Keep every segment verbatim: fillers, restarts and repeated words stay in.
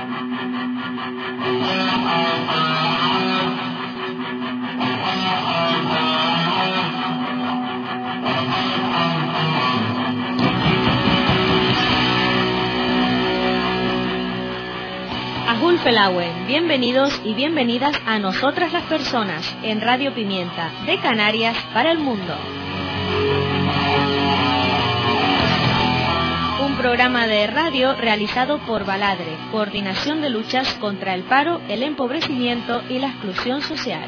Felauen, bienvenidos y bienvenidas a Nosotras las Personas en Radio Pimienta, de Canarias para el mundo. Un programa de radio realizado por Baladre, Coordinación de Luchas contra el Paro, el Empobrecimiento y la Exclusión Social.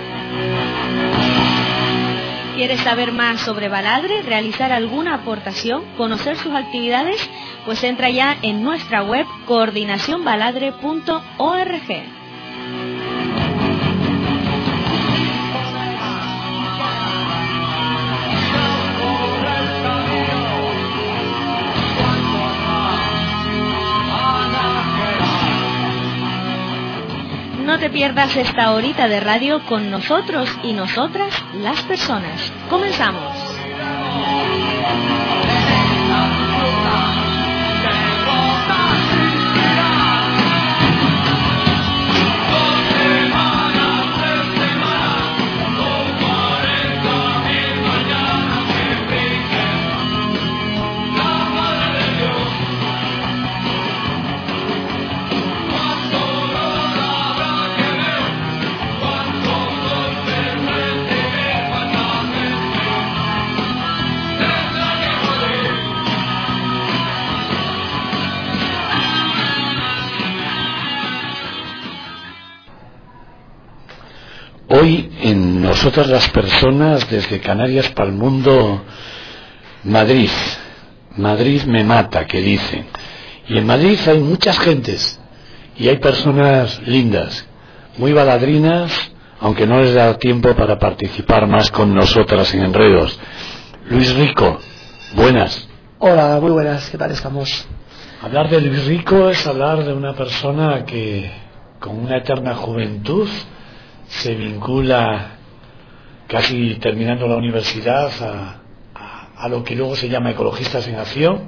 ¿Quieres saber más sobre Baladre, realizar alguna aportación, conocer sus actividades? Pues entra ya en nuestra web coordinación baladre punto org. No te pierdas esta horita de radio con nosotros y nosotras, las personas. ¡Comenzamos! Hoy en Nosotras las Personas, desde Canarias para el mundo, Madrid. Madrid me mata, que dicen. Y en Madrid hay muchas gentes y hay personas lindas, muy baladrinas, aunque no les da tiempo para participar más con nosotras en Enredos. Luis Rico, buenas. Hola, muy buenas, ¿qué tal estamos? Hablar de Luis Rico es hablar de una persona que, con una eterna juventud, se vincula, casi terminando la universidad, a, a, a lo que luego se llama Ecologistas en Acción,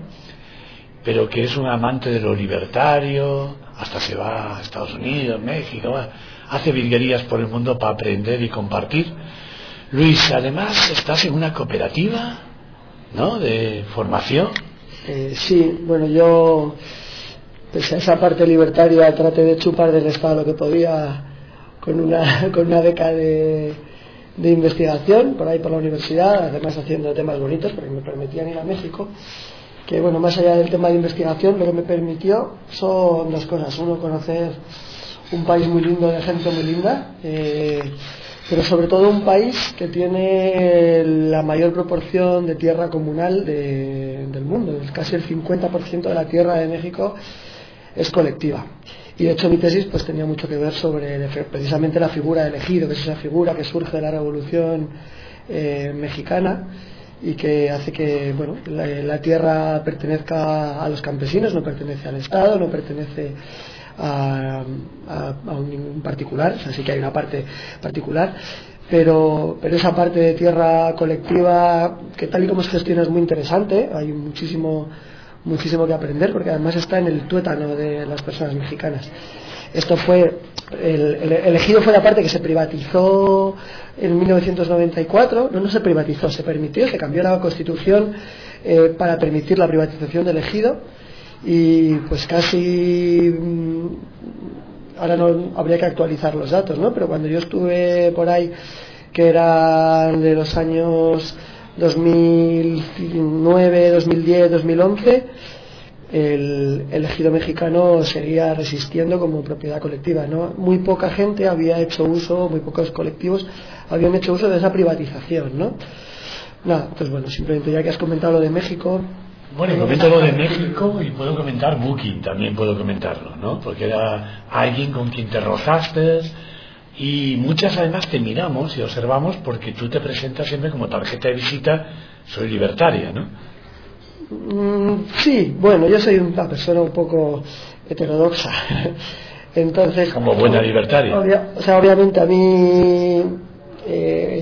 pero que es un amante de lo libertario, hasta se va a Estados Unidos, México, hace virguerías por el mundo para aprender y compartir. Luis, además estás en una cooperativa, ¿no?, de formación. Eh, sí, bueno, yo, pese a esa parte libertaria, traté de chupar del Estado lo que podía con una, con una beca de, de investigación por ahí por la universidad, además haciendo temas bonitos porque me permitían ir a México, que bueno, más allá del tema de investigación, lo que me permitió son dos cosas. Uno, conocer un país muy lindo, de gente muy linda, eh, pero sobre todo un país que tiene la mayor proporción de tierra comunal de, del mundo. Casi el cincuenta por ciento de la tierra de México es colectiva. Y de hecho mi tesis pues tenía mucho que ver sobre precisamente la figura del ejido, que es esa figura que surge de la Revolución eh, mexicana y que hace que bueno la, la tierra pertenezca a los campesinos, no pertenece al Estado, no pertenece a, a, a un particular, o sea, sí que hay una parte particular, pero, pero esa parte de tierra colectiva, que tal y como se gestiona, es muy interesante. Hay muchísimo muchísimo que aprender, porque además está en el tuétano de las personas mexicanas. Esto fue el, el, el ejido fue la parte que se privatizó en mil novecientos noventa y cuatro. No, no se privatizó, se permitió, se cambió la Constitución eh, para permitir la privatización del ejido, y pues casi ahora no habría que actualizar los datos, ¿no? Pero cuando yo estuve por ahí, que eran de los años dos mil nueve, dos mil diez, dos mil once, el, el ejido mexicano seguía resistiendo como propiedad colectiva, ¿no? Muy poca gente había hecho uso, muy pocos colectivos habían hecho uso de esa privatización, ¿no? Nada, pues bueno, simplemente ya que has comentado lo de México. Bueno, comento lo de México y puedo comentar Booking, también puedo comentarlo, ¿no? Porque era alguien con quien te rozaste. Y muchas además te miramos y observamos porque tú te presentas siempre como tarjeta de visita, soy libertaria, ¿no? Mm, sí, bueno, yo soy una persona un poco heterodoxa. Entonces, como buena libertaria. Obvia, o sea, obviamente a mí, eh,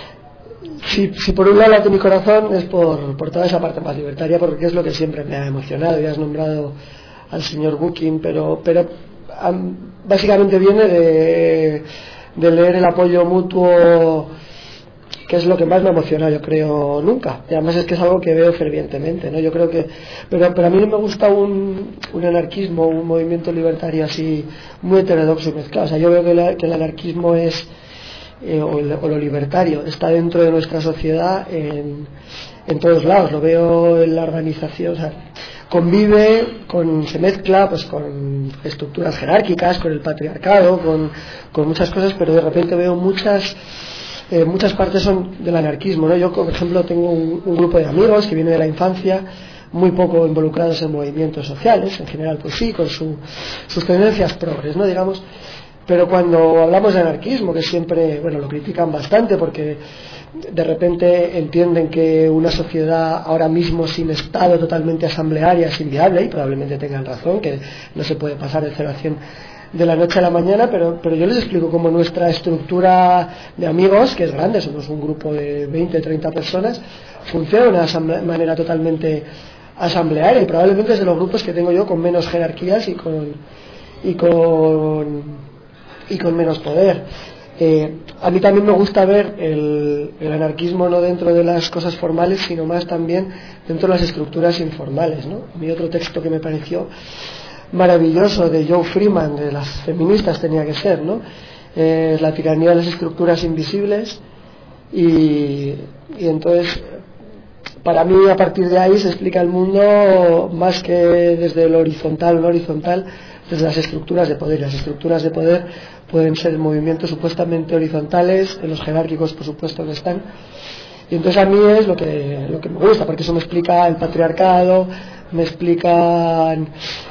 si, si por un lado late mi corazón es por, por toda esa parte más libertaria, porque es lo que siempre me ha emocionado. Ya has nombrado al señor Bucking, pero, pero um, básicamente viene de, de leer el apoyo mutuo, que es lo que más me emociona, yo creo, nunca. Y además es que es algo que veo fervientemente, ¿no? Yo creo que, pero, pero a mí no me gusta un, un anarquismo, un movimiento libertario así muy heterodoxo y mezclado. O sea, yo veo que, la, que el anarquismo es, eh, o, el, o lo libertario, está dentro de nuestra sociedad en, en todos lados. Lo veo en la organización, o sea, convive, con, se mezcla pues con estructuras jerárquicas, con el patriarcado, con, con muchas cosas, pero de repente veo muchas Eh, muchas partes son del anarquismo, ¿no? Yo, por ejemplo, tengo un, un grupo de amigos que viene de la infancia, muy poco involucrados en movimientos sociales, en general pues sí, con su, sus tendencias progres, ¿no? Digamos, pero cuando hablamos de anarquismo, que siempre, bueno, lo critican bastante porque de repente entienden que una sociedad ahora mismo sin Estado, totalmente asamblearia, es inviable, y probablemente tengan razón, que no se puede pasar de cero a cien de la noche a la mañana, pero, pero yo les explico cómo nuestra estructura de amigos, que es grande, somos un grupo de veinte, treinta personas, funciona de una asamble- manera totalmente asamblearia, y probablemente es de los grupos que tengo yo con menos jerarquías y con y con y con menos poder. Eh, a mí también me gusta ver el, el anarquismo no dentro de las cosas formales, sino más también dentro de las estructuras informales, ¿no? A mí otro texto que me pareció maravilloso de Joe Freeman, de las feministas tenía que ser, ¿no? Eh, la tiranía de las estructuras invisibles, y, y entonces para mí a partir de ahí se explica el mundo más que desde lo horizontal o no horizontal, desde las estructuras de poder. Las estructuras de poder pueden ser movimientos supuestamente horizontales, en los jerárquicos por supuesto que están, y entonces a mí es lo que, lo que me gusta, porque eso me explica el patriarcado, me explican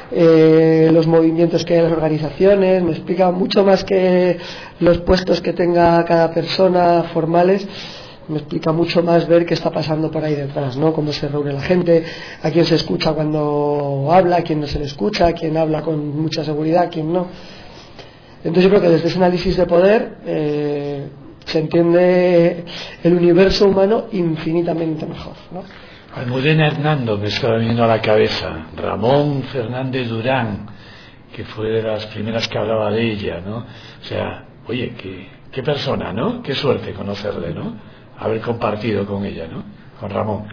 eh, los movimientos que hay en las organizaciones, me explica mucho más que los puestos que tenga cada persona formales, me explica mucho más ver qué está pasando por ahí detrás, ¿no? Cómo se reúne la gente, a quién se escucha cuando habla, a quién no se le escucha, a quién habla con mucha seguridad, a quién no. Entonces yo creo que desde ese análisis de poder eh, se entiende el universo humano infinitamente mejor, ¿no? Almudena Hernando me estaba viniendo a la cabeza, Ramón Fernández Durán, que fue de las primeras que hablaba de ella, ¿no? O sea, oye, qué, qué persona, ¿no? Qué suerte conocerle, ¿no? Haber compartido con ella, ¿no? Con Ramón.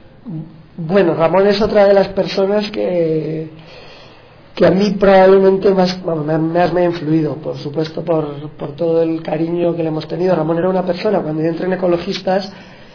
Bueno, Ramón es otra de las personas que que a mí probablemente más, bueno, más me ha influido, por supuesto, por, por todo el cariño que le hemos tenido. Ramón era una persona, cuando yo entré en Ecologistas,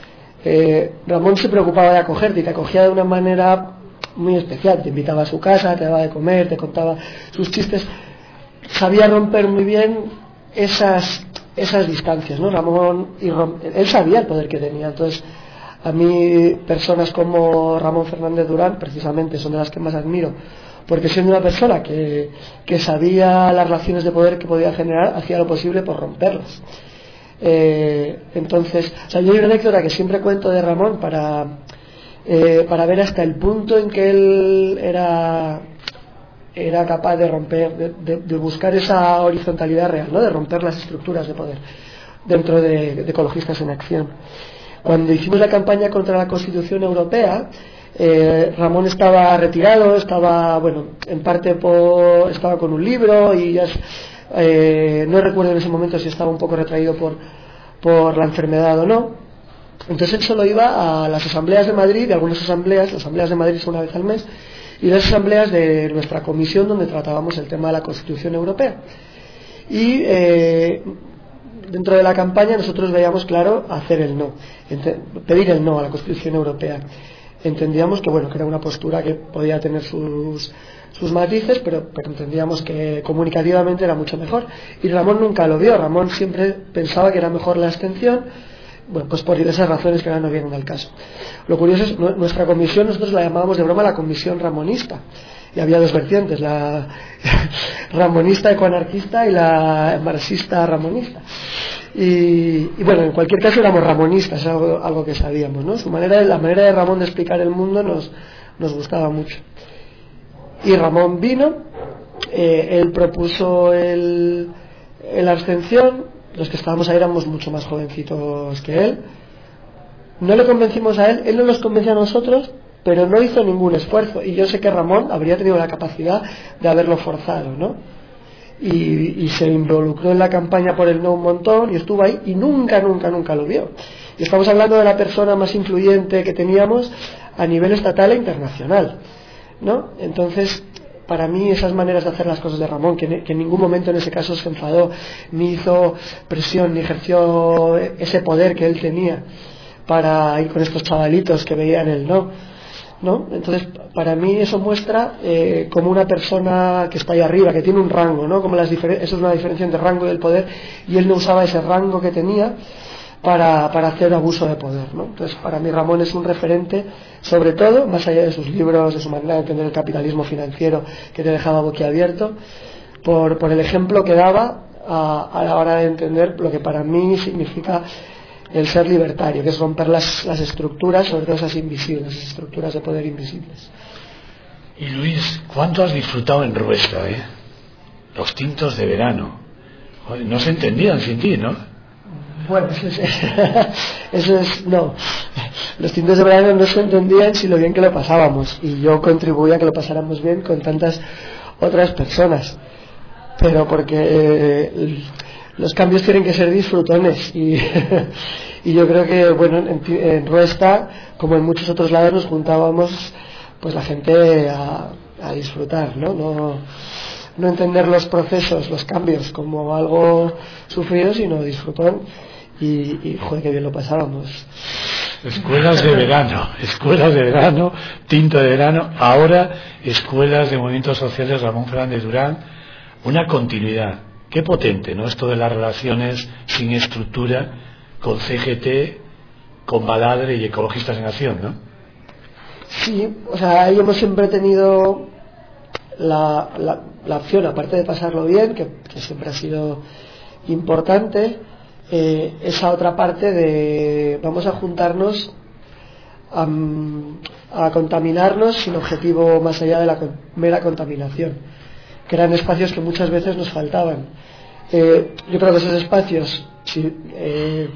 Eh, Ramón se preocupaba de acogerte y te acogía de una manera muy especial, te invitaba a su casa, te daba de comer, te contaba sus chistes, sabía romper muy bien esas, esas distancias, ¿no? Ramón, y Rom, él sabía el poder que tenía. Entonces a mí personas como Ramón Fernández Durán precisamente son de las que más admiro, porque siendo una persona que, que sabía las relaciones de poder que podía generar, hacía lo posible por romperlas. Eh, entonces, o sea, yo hay una anécdota que siempre cuento de Ramón para, eh, para ver hasta el punto en que él era, era capaz de romper, de, de, de buscar esa horizontalidad real, ¿no? De romper las estructuras de poder dentro de, de Ecologistas en Acción. Cuando hicimos la campaña contra la Constitución Europea, eh, Ramón estaba retirado, estaba, bueno, en parte por, estaba con un libro y ya Eh, no recuerdo en ese momento si estaba un poco retraído por, por la enfermedad o no. Entonces él solo iba a las asambleas de Madrid, de algunas asambleas, las asambleas de Madrid son una vez al mes, y las asambleas de nuestra comisión donde tratábamos el tema de la Constitución Europea. Y eh, dentro de la campaña nosotros veíamos claro hacer el no, pedir el no a la Constitución Europea. Entendíamos que bueno, que era una postura que podía tener sus sus matices, pero, pero entendíamos que comunicativamente era mucho mejor, y Ramón nunca lo vio. Ramón siempre pensaba que era mejor la abstención, bueno, pues por esas razones que ahora no vienen al caso. Lo curioso es, nuestra comisión, nosotros la llamábamos de broma la comisión ramonista, y había dos vertientes, la ramonista ecoanarquista y la marxista ramonista. Y, y bueno, en cualquier caso éramos ramonistas, algo, algo que sabíamos, ¿no? Su manera, la manera de Ramón de explicar el mundo nos, nos gustaba mucho. Y Ramón vino, eh, él propuso el, el abstención, los que estábamos ahí éramos mucho más jovencitos que él, no le convencimos a él, él no nos convenció a nosotros, pero no hizo ningún esfuerzo, y yo sé que Ramón habría tenido la capacidad de haberlo forzado, ¿no? Y, y se involucró en la campaña por el no un montón y estuvo ahí y nunca, nunca, nunca lo vio. Y estamos hablando de la persona más influyente que teníamos a nivel estatal e internacional, ¿no? Entonces, para mí esas maneras de hacer las cosas de Ramón, que, que en ningún momento en ese caso se enfadó, ni hizo presión, ni ejerció ese poder que él tenía para ir con estos chavalitos que veían el no, ¿no? Entonces, para mí eso muestra eh, como una persona que está ahí arriba, que tiene un rango, ¿no? Como las diferen- eso es una diferencia entre rango y el poder, y él no usaba ese rango que tenía para, para hacer abuso de poder, ¿no? Entonces, para mí Ramón es un referente, sobre todo, más allá de sus libros, de su manera de entender el capitalismo financiero, que te dejaba boquiabierto, por, por el ejemplo que daba a, a la hora de entender lo que para mí significa el ser libertario, que es romper las, las estructuras, sobre todo esas invisibles, las estructuras de poder invisibles. Y Luis, ¿cuánto has disfrutado en Ruesta, eh? Los tintos de verano. Joder, no se entendían sin ti, ¿no? Bueno, eso es, eso es, no, los tintos de verano no se entendían si lo bien que lo pasábamos, y yo contribuía a que lo pasáramos bien con tantas otras personas, pero porque eh, los cambios tienen que ser disfrutones, y, y yo creo que, bueno, en, en Ruesta, como en muchos otros lados, nos juntábamos pues la gente a, a disfrutar, ¿no? No no entender los procesos, los cambios como algo sufrido, sino disfrutón, y, y joder, que bien lo pasábamos. Escuelas de verano, escuelas de verano, tinto de verano, ahora escuelas de movimientos sociales Ramón Fernández Durán, una continuidad. Qué potente, ¿no? Esto de las relaciones sin estructura con C G T, con Baladre y Ecologistas en Acción, ¿no? Sí, o sea, ahí hemos siempre tenido la, la, la opción, aparte de pasarlo bien, que, que siempre ha sido importante, eh, esa otra parte de vamos a juntarnos a, a contaminarnos sin objetivo más allá de la con, mera contaminación, que eran espacios que muchas veces nos faltaban. Eh, yo creo que esos espacios, si, eh,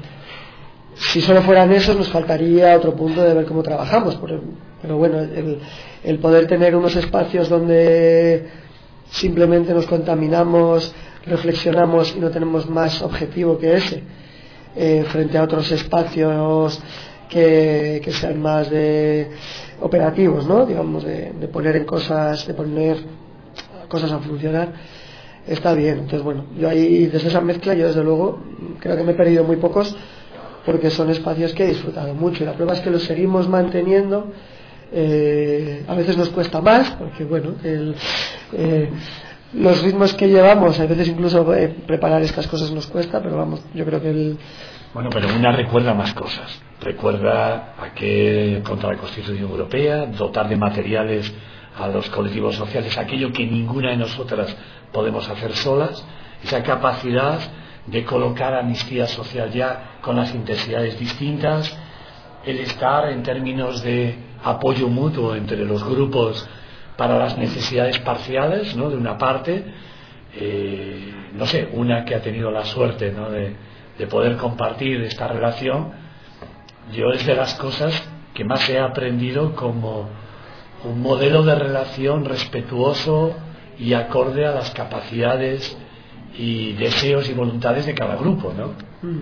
si solo fueran esos, nos faltaría otro punto de ver cómo trabajamos, pero, pero bueno, el, el poder tener unos espacios donde simplemente nos contaminamos, reflexionamos y no tenemos más objetivo que ese, eh, frente a otros espacios que, que sean más de operativos, ¿no? Digamos, de, de poner en cosas, de poner cosas a funcionar, está bien. Entonces, bueno, yo ahí, desde esa mezcla, yo desde luego creo que me he perdido muy pocos, porque son espacios que he disfrutado mucho, y la prueba es que los seguimos manteniendo. Eh, a veces nos cuesta más, porque bueno, el, eh, los ritmos que llevamos, a veces incluso eh, preparar estas cosas nos cuesta, pero vamos, yo creo que el... Bueno, pero una recuerda más cosas. Recuerda a que contra la Constitución Europea, dotar de materiales a los colectivos sociales, aquello que ninguna de nosotras podemos hacer solas, esa capacidad de colocar amnistía social ya con las intensidades distintas, el estar en términos de apoyo mutuo entre los grupos para las necesidades parciales, ¿no? De una parte, eh, no sé, una que ha tenido la suerte, ¿no? de, de poder compartir esta relación. Yo es de las cosas que más he aprendido como un modelo de relación respetuoso y acorde a las capacidades y deseos y voluntades de cada grupo, ¿no?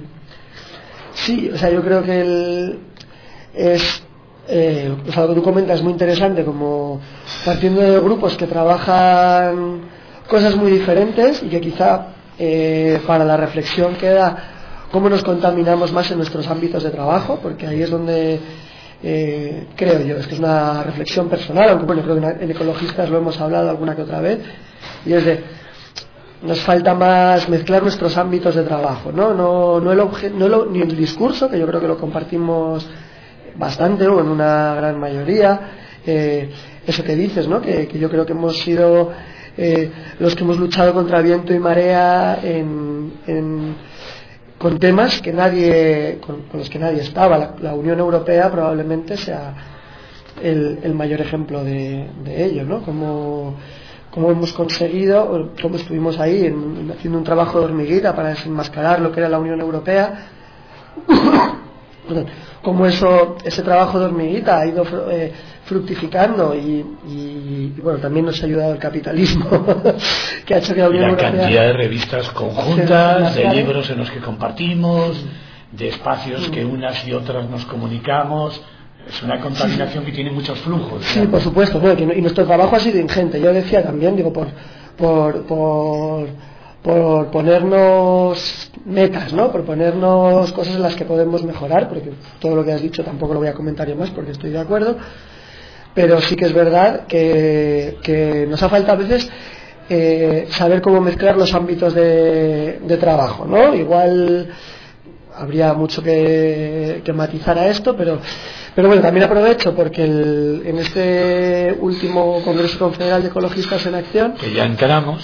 Sí, o sea, yo creo que el, es eh, o sea, lo que tú comentas es muy interesante, como partiendo de grupos que trabajan cosas muy diferentes y que quizá eh, para la reflexión queda cómo nos contaminamos más en nuestros ámbitos de trabajo, porque ahí es donde eh, creo yo, es que es una reflexión personal, aunque bueno, creo que en Ecologistas lo hemos hablado alguna que otra vez, y es de nos falta más mezclar nuestros ámbitos de trabajo, no no no el obje, no lo, ni el discurso, que yo creo que lo compartimos bastante, o en una gran mayoría, eh, eso que dices, ¿no? Que, que yo creo que hemos sido eh, los que hemos luchado contra viento y marea en, en, con temas que nadie con, con los que nadie estaba. La, la Unión Europea probablemente sea el, el mayor ejemplo de, de ello, ¿no? Como cómo hemos conseguido, cómo estuvimos ahí en, haciendo un trabajo de hormiguita para desenmascarar lo que era la Unión Europea cómo eso, ese trabajo de hormiguita ha ido eh, fructificando y, y, y bueno, también nos ha ayudado el capitalismo que ha hecho que la Unión Europea, la cantidad de revistas conjuntas, de libros en los que compartimos, de espacios que unas y otras nos comunicamos. Es una contaminación sí, que tiene muchos flujos. Sí, por supuesto, bueno, que, y nuestro trabajo ha sido ingente. Yo decía también, digo, por por, por por ponernos metas, ¿no? Por ponernos cosas en las que podemos mejorar, porque todo lo que has dicho tampoco lo voy a comentar yo más porque estoy de acuerdo, pero sí que es verdad que, que nos ha faltado a veces eh, saber cómo mezclar los ámbitos de, de trabajo, ¿no? Igual habría mucho que, que matizar a esto, pero pero bueno, también aprovecho porque el, en este último Congreso Confederal de Ecologistas en Acción, que ya encaramos,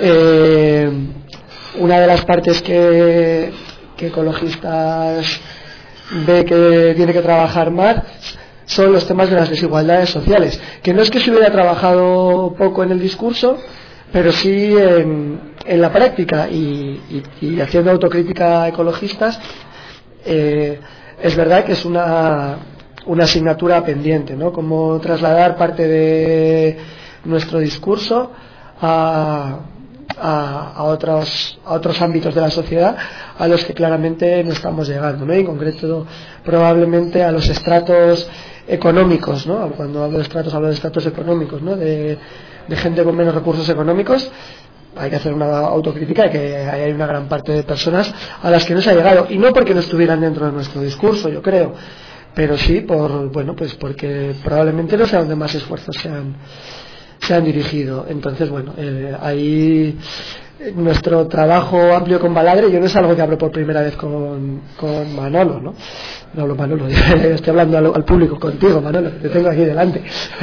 eh, una de las partes que, que Ecologistas ve que tiene que trabajar más son los temas de las desigualdades sociales, que no es que se hubiera trabajado poco en el discurso, pero sí en, en la práctica y, y, y haciendo autocrítica a ecologistas, eh, es verdad que es una, una asignatura pendiente, ¿no? Cómo trasladar parte de nuestro discurso a, a, a, otros, a otros ámbitos de la sociedad a los que claramente no estamos llegando, ¿no? En concreto, probablemente a los estratos económicos, ¿no? Cuando hablo de estratos, hablo de estratos económicos, ¿no? De, de gente con menos recursos económicos. Hay que hacer una autocrítica de que hay una gran parte de personas a las que no se ha llegado, y no porque no estuvieran dentro de nuestro discurso, yo creo, pero sí por, bueno, pues porque probablemente no sea donde más esfuerzos se han, se han dirigido. Entonces, bueno, eh, ahí nuestro trabajo amplio con Baladre, yo no es algo que hablo por primera vez con, con Manolo, ¿no? No hablo Manolo, estoy hablando al, al público, contigo, Manolo, que te tengo aquí delante.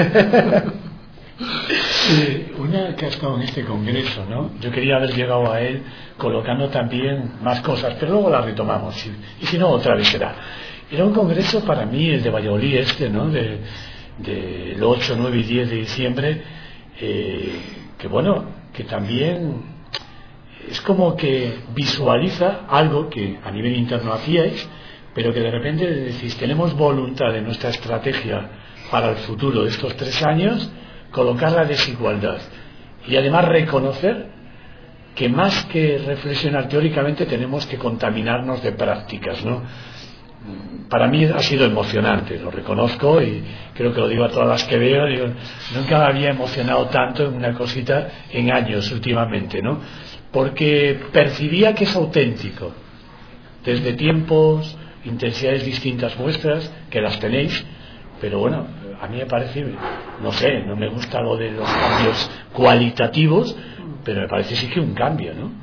Sí, una que ha estado en este congreso, ¿no? Yo quería haber llegado a él colocando también más cosas, pero luego las retomamos, y, y si no, otra vez será. Era un congreso para mí, el de Valladolid este, ¿no? De, de el ocho, nueve y diez de diciembre, eh, que bueno, que también es como que visualiza algo que a nivel interno hacíais, pero que de repente decís, tenemos voluntad en nuestra estrategia para el futuro de estos tres años, colocar la desigualdad y además reconocer que más que reflexionar teóricamente tenemos que contaminarnos de prácticas, ¿no? Para mí ha sido emocionante, lo reconozco y creo que lo digo a todas las que veo, digo, nunca me había emocionado tanto en una cosita en años últimamente, ¿no? Porque percibía que es auténtico, desde tiempos, intensidades distintas vuestras, que las tenéis, pero bueno, a mí me parece, no sé, no me gusta lo de los cambios cualitativos, pero me parece sí que un cambio, ¿no?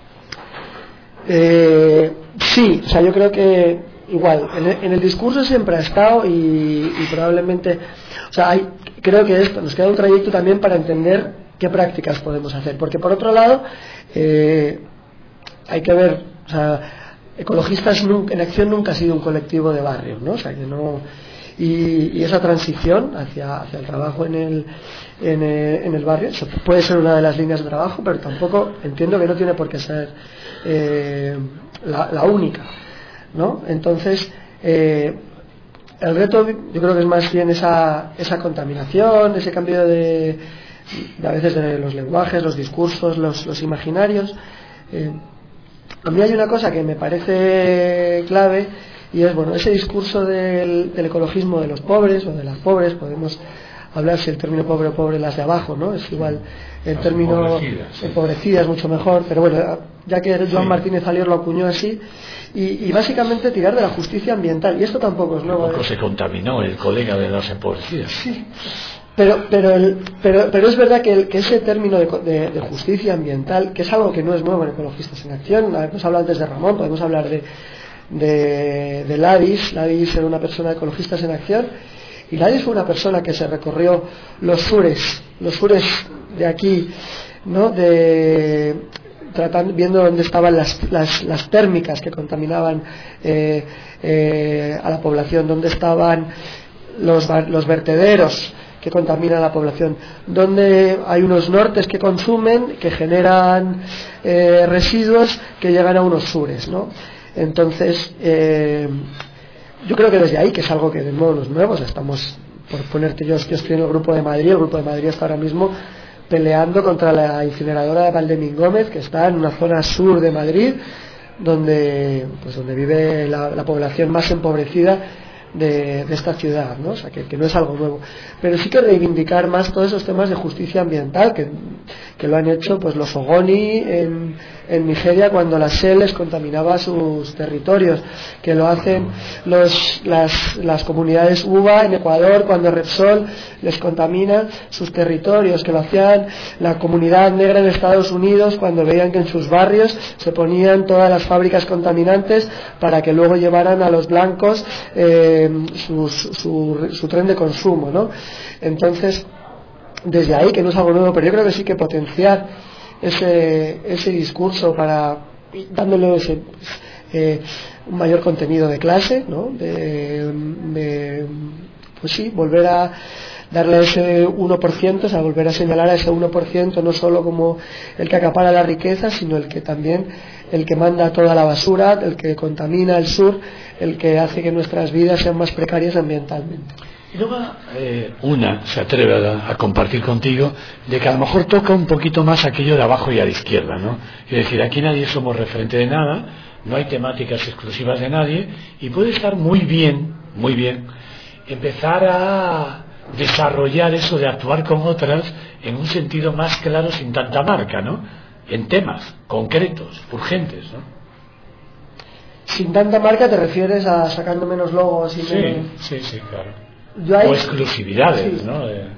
Eh, sí, o sea, yo creo que igual, en el, en el discurso siempre ha estado y, y probablemente, o sea, hay, creo que esto nos queda un trayecto también para entender qué prácticas podemos hacer, porque por otro lado, eh, hay que ver, o sea, Ecologistas nunca, en Acción nunca ha sido un colectivo de barrio, ¿no? O sea, que no. Y, y esa transición hacia, hacia el trabajo en el, en, el, en el barrio eso puede ser una de las líneas de trabajo, pero tampoco entiendo que no tiene por qué ser eh, la, la única, ¿no? Entonces, eh, el reto yo creo que es más bien esa, esa contaminación, ese cambio de, de a veces de los lenguajes, los discursos, los, los imaginarios. Eh, a mí hay una cosa que me parece clave, y es, bueno, ese discurso del, del ecologismo de los pobres o de las pobres, podemos hablar si el término pobre o pobre las de abajo, ¿no? Es igual el las término empobrecidas, sí. empobrecidas mucho mejor, pero bueno, ya que Joan sí. Martínez Alier lo acuñó así, y, y básicamente tirar de la justicia ambiental, y esto tampoco es nuevo. Tampoco ¿eh? Se contaminó el colega de las empobrecidas. Sí. Pero, pero, el, pero, pero es verdad que, el, que ese término de, de, de justicia ambiental, que es algo que no es nuevo en Ecologistas en Acción, hemos hablado antes de Ramón, podemos hablar de de, de Ladis. Ladis era una persona de Ecologistas en Acción, y Ladis fue una persona que se recorrió los sures, los sures de aquí, ¿no? De, tratando, viendo dónde estaban las, las, las térmicas que contaminaban eh, eh, a la población, dónde estaban los, los vertederos que contaminan a la población, donde hay unos nortes que consumen, que generan eh, residuos que llegan a unos sures, ¿no? Entonces, eh, yo creo que desde ahí, que es algo que de nuevo los nuevos estamos, por ponerte yo, yo estoy en el Grupo de Madrid, el Grupo de Madrid está ahora mismo peleando contra la incineradora de Valdemín Gómez, que está en una zona sur de Madrid, donde pues donde vive la, la población más empobrecida de, de esta ciudad, ¿no? O sea, que, que no es algo nuevo, pero sí que reivindicar más todos esos temas de justicia ambiental que, que lo han hecho pues los Ogoni en, en Nigeria cuando la Shell les contaminaba sus territorios, que lo hacen los, las, las comunidades U B A en Ecuador cuando Repsol les contamina sus territorios, que lo hacían la comunidad negra en Estados Unidos cuando veían que en sus barrios se ponían todas las fábricas contaminantes para que luego llevaran a los blancos eh, su, su, su tren de consumo, ¿no? Entonces, desde ahí, que no es algo nuevo, pero yo creo que sí que potenciar ese, ese discurso para dándole ese, eh, un mayor contenido de clase, ¿no? De, de, pues sí, volver a darle ese uno por ciento, o sea, volver a señalar a ese uno por ciento no solo como el que acapara la riqueza, sino el que también el que manda toda la basura, el que contamina el sur, el que hace que nuestras vidas sean más precarias ambientalmente. Y luego eh, una se atreve a, a compartir contigo de que a lo mejor toca un poquito más aquello de abajo y a la izquierda, ¿no? Es decir, aquí nadie somos referente de nada, no hay temáticas exclusivas de nadie, y puede estar muy bien, muy bien, empezar a desarrollar eso de actuar con otras en un sentido más claro, sin tanta marca, ¿no? En temas concretos, urgentes, ¿no? Sin tanta marca te refieres a sacando menos logos y sí, menos... sí, sí, claro. Yo hay... o exclusividades, sí. ¿no? De...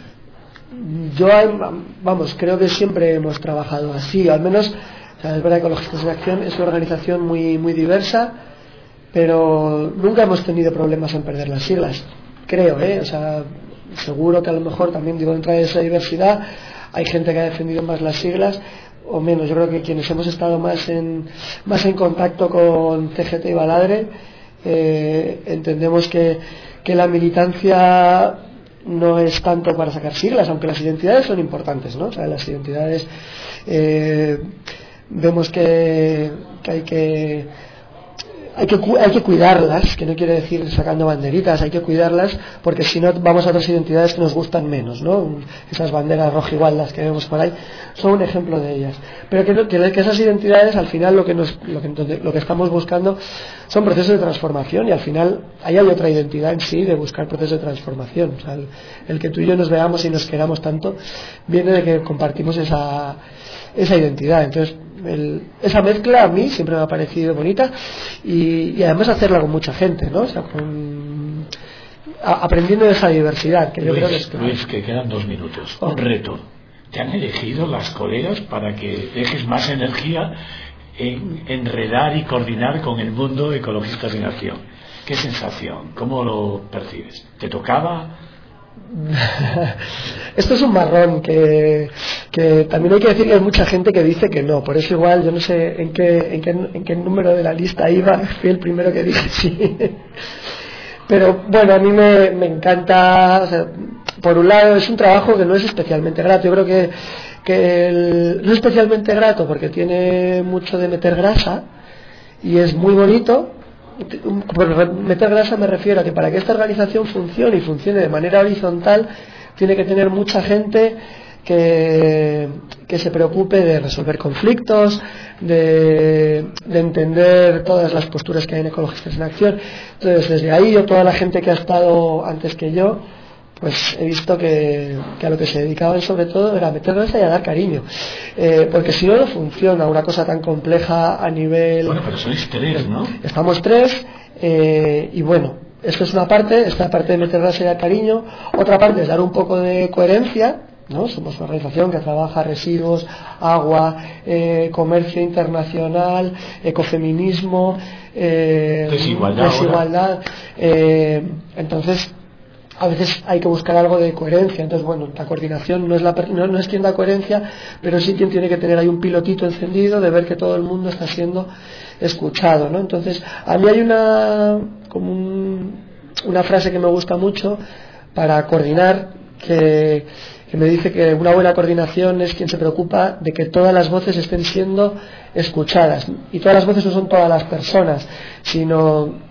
Yo hay... vamos, creo que siempre hemos trabajado así, al menos, o sea, es verdad que Ecologistas en Acción es una organización muy, muy diversa, pero nunca hemos tenido problemas en perder las siglas, creo, ¿eh? O sea, seguro que a lo mejor también, digo, dentro de esa diversidad hay gente que ha defendido más las siglas o menos. Yo creo que quienes hemos estado más en más en contacto con C G T y Baladre eh, entendemos que, que la militancia no es tanto para sacar siglas, aunque las identidades son importantes, ¿no? O sea, las identidades eh, vemos que, que hay que Hay que, hay que cuidarlas, que no quiere decir sacando banderitas, hay que cuidarlas porque si no vamos a otras identidades que nos gustan menos, ¿no? Esas banderas rojigualdas que vemos por ahí son un ejemplo de ellas, pero que, no, que, que esas identidades al final lo que, nos, lo, que, lo que estamos buscando son procesos de transformación, y al final ahí hay otra identidad en sí de buscar procesos de transformación. O sea, el, el que tú y yo nos veamos y nos queramos tanto viene de que compartimos esa, esa identidad. Entonces El, esa mezcla a mí siempre me ha parecido bonita, y, y además hacerla con mucha gente, ¿no? O sea, con, a, aprendiendo de esa diversidad que Luis, yo creo que es claro. Luis, que quedan dos minutos. Un reto. ¿Te han elegido las colegas para que dejes más energía en enredar y coordinar con el mundo Ecologistas en Acción? ¿Qué sensación? ¿Cómo lo percibes? ¿Te tocaba? Esto es un marrón que, que también hay que decir que hay mucha gente que dice que no, por eso igual yo no sé en qué, en qué, en qué número de la lista iba, fui el primero que dije sí. Pero bueno, a mí me, me encanta, o sea, por un lado es un trabajo que no es especialmente grato. Yo creo que, que el, no es especialmente grato porque tiene mucho de meter grasa y es muy bonito. Por meter grasa me refiero a que para que esta organización funcione y funcione de manera horizontal tiene que tener mucha gente que, que se preocupe de resolver conflictos, de, de entender todas las posturas que hay en Ecologistas en Acción. Entonces desde ahí yo, toda la gente que ha estado antes que yo, pues he visto que, que a lo que se dedicaban sobre todo era a meter grasa y a dar cariño, eh, porque si no, no funciona una cosa tan compleja a nivel... Bueno, pero sois tres, ¿no? Estamos tres, eh, y bueno, esto es una parte, esta parte de meter grasa y dar cariño. Otra parte es dar un poco de coherencia, ¿no? Somos una organización que trabaja residuos, agua, eh, comercio internacional, ecofeminismo, eh, desigualdad, desigualdad eh, entonces a veces hay que buscar algo de coherencia. Entonces, bueno, la coordinación no es, la, no, no es quien da coherencia, pero sí quien tiene que tener ahí un pilotito encendido de ver que todo el mundo está siendo escuchado, ¿no? Entonces, a mí hay una, como un, una frase que me gusta mucho para coordinar, que, que me dice que una buena coordinación es quien se preocupa de que todas las voces estén siendo escuchadas. Y todas las voces no son todas las personas, sino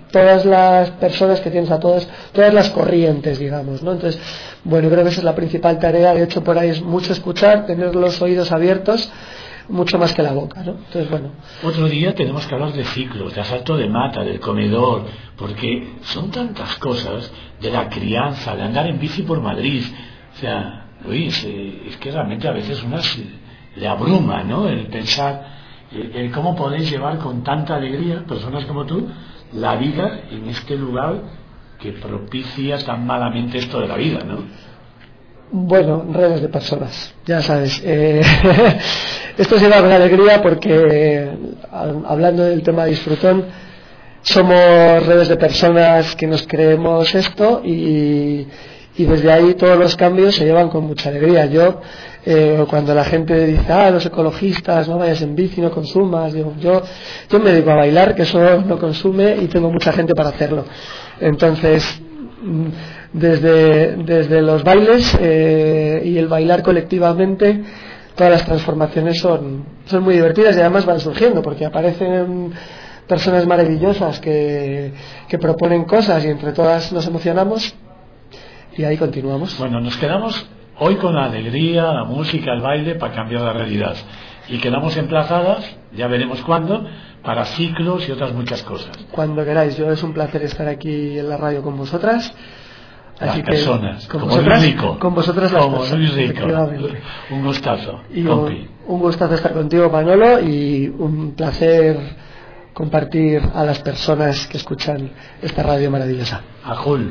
todas las personas que tienes, a todas, todas las corrientes, digamos, ¿no? Entonces, bueno, creo que esa es la principal tarea. De hecho, por ahí es mucho escuchar, tener los oídos abiertos, mucho más que la boca, ¿no? Entonces, bueno. Otro día tenemos que hablar de ciclos, de asalto de mata, del comedor, porque son tantas cosas, de la crianza, de andar en bici por Madrid. O sea, Luis, eh, es que realmente a veces una se, le abruma, ¿no? El pensar el, el cómo podéis llevar con tanta alegría, personas como tú, la vida en este lugar que propicia tan malamente esto de la vida, ¿no? Bueno, redes de personas, ya sabes. Eh, esto se da con alegría porque, hablando del tema disfrutón, somos redes de personas que nos creemos esto y, y desde ahí todos los cambios se llevan con mucha alegría. Yo, eh, cuando la gente dice, ah, los ecologistas, no vayas en bici, no consumas, digo, yo, yo me dedico a bailar, que eso no consume y tengo mucha gente para hacerlo. Entonces, desde, desde los bailes eh, y el bailar colectivamente, todas las transformaciones son, son muy divertidas y además van surgiendo porque aparecen personas maravillosas que, que proponen cosas y entre todas nos emocionamos y ahí continuamos. Bueno, nos quedamos hoy con la alegría, la música, el baile para cambiar la realidad y quedamos emplazadas, ya veremos cuándo, para ciclos y otras muchas cosas. Cuando queráis, yo es un placer estar aquí en la radio con vosotras. Así las personas, que, con como vosotras, Luis Rico, con vosotras las como personas, Luis Rico. Un gustazo, y un, un gustazo estar contigo, Manolo, y un placer compartir a las personas que escuchan esta radio maravillosa. Ajul.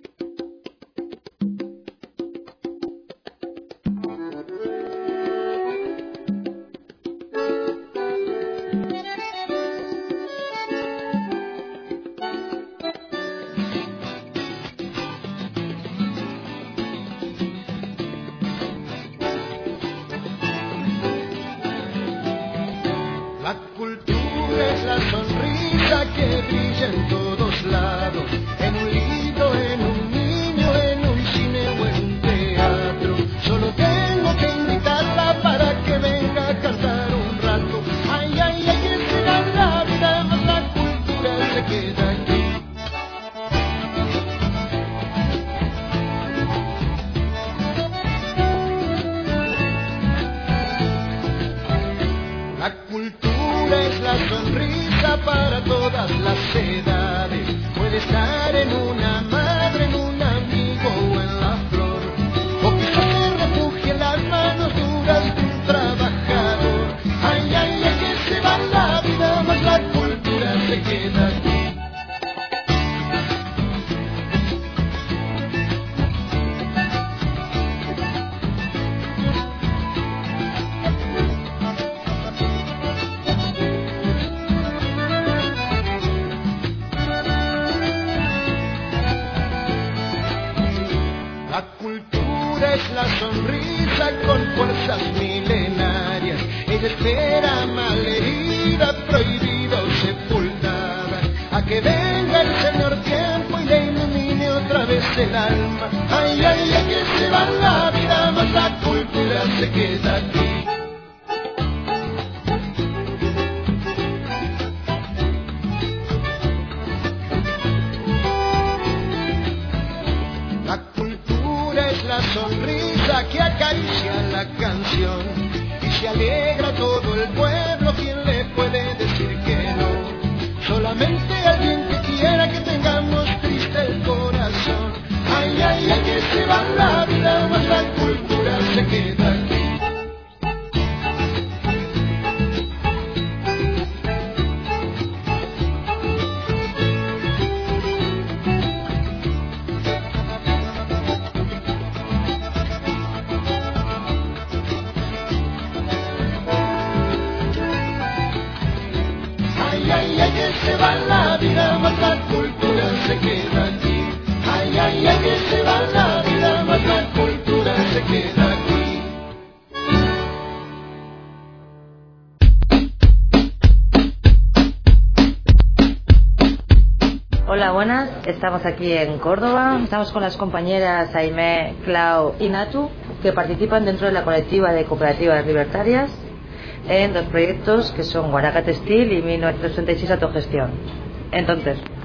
Hola, buenas. Estamos aquí en Córdoba. Estamos con las compañeras Aimé, Clau y Natu, que participan dentro de la colectiva de cooperativas libertarias en dos proyectos que son Guaraca Textil y mil novecientos treinta y seis Autogestión. Entonces,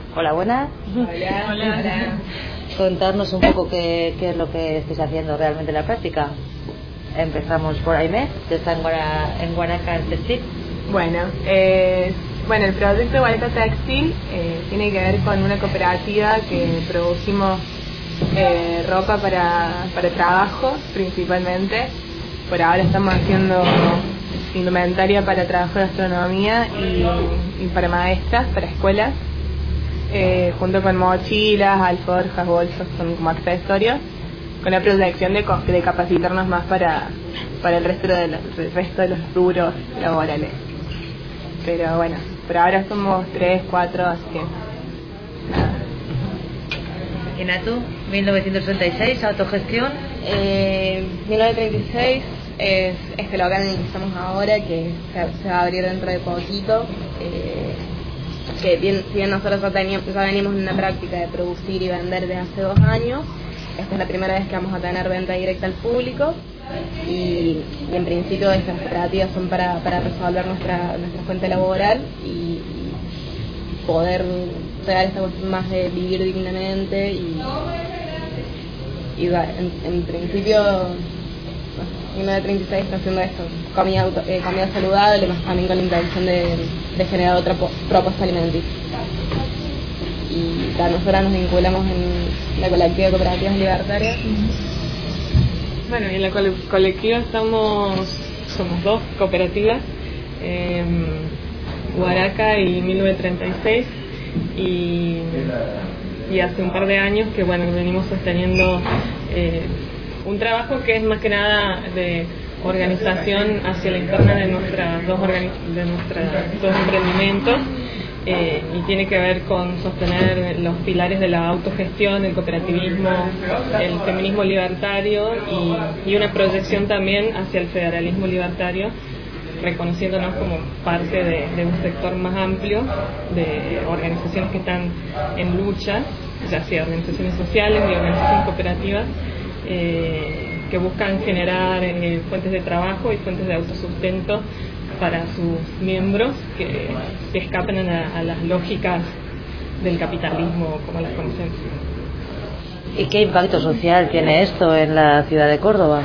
Hola, buenas. Hola. Hola. Contarnos un poco qué, qué es lo que estáis haciendo realmente en la práctica. Empezamos por Aimé, que está en, Guara, en Guaraca Textil. Bueno, eh, bueno, el proyecto Guaraca Textil eh, tiene que ver con una cooperativa que producimos eh, ropa para, para trabajo principalmente. Por ahora estamos haciendo indumentaria para trabajo de gastronomía y, y para maestras, para escuelas, eh, junto con mochilas, alforjas, bolsos, son como accesorios, con la proyección de, de capacitarnos más para, para el, resto de los, el resto de los rubros laborales. Pero bueno, por ahora somos tres, cuatro, así que nada. Inatu, mil novecientos treinta y seis, autogestión. Eh, mil novecientos treinta y seis es este local en el que estamos ahora, que se, se va a abrir dentro de poquito. Eh, que bien, si bien nosotros ya, teníamos, ya venimos en una práctica de producir y vender desde hace dos años, esta es la primera vez que vamos a tener venta directa al público y, y en principio estas cooperativas son para, para resolver nuestra, nuestra fuente laboral y, y poder llegar a esta cuestión más de vivir dignamente y, y en, en principio mil novecientos treinta y seis está haciendo esto, comida, auto, eh, comida saludable, más también con la intención de, de generar otra po, propuesta alimenticia. Y claro, nosotras nos vinculamos en la colectiva de cooperativas libertarias. Bueno, en la cole colectiva estamos, somos dos cooperativas, eh, Guaraca y mil novecientos treinta y seis, y, y hace un par de años que bueno venimos sosteniendo eh, un trabajo que es más que nada de organización hacia la interna de nuestras dos, de nuestros dos emprendimientos. Eh, y tiene que ver con sostener los pilares de la autogestión, el cooperativismo, el feminismo libertario y, y una proyección también hacia el federalismo libertario, reconociéndonos como parte de, de un sector más amplio de organizaciones que están en lucha, ya sea organizaciones sociales y organizaciones cooperativas, eh, que buscan generar eh, fuentes de trabajo y fuentes de autosustento para sus miembros que, que escapen a, a las lógicas del capitalismo como las conocemos. ¿Y qué impacto social tiene esto en la ciudad de Córdoba?